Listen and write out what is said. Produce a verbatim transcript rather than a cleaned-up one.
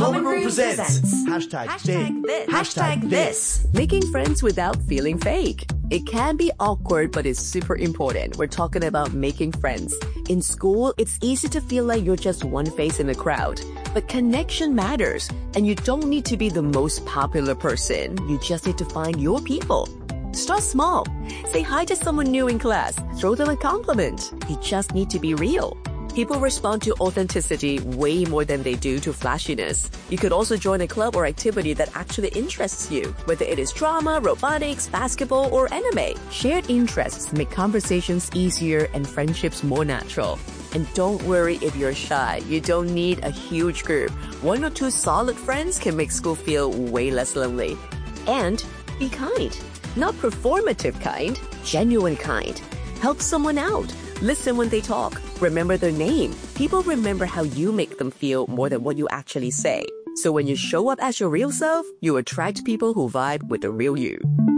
Common Room presents Hashtag, Hashtag this. this. Hashtag this. Making friends without feeling fake. It can be awkward, but it's super important. We're talking about making friends. In school, it's easy to feel like you're just one face in a crowd. But connection matters, and you don't need to be the most popular person. You just need to find your people. Start small. Say hi to someone new in class. Throw them a compliment. You just need to be real. People respond to authenticity way more than they do to flashiness. You could also join a club or activity that actually interests you, whether it is drama, robotics, basketball, or anime. Shared interests make conversations easier and friendships more natural. And don't worry if you're shy. You don't need a huge group. One or two solid friends can make school feel way less lonely. And be kind. Not performative kind, genuine kind. Help someone out. Listen when they talk. Remember their name. People remember how you make them feel more than what you actually say. So when you show up as your real self, you attract people who vibe with the real you.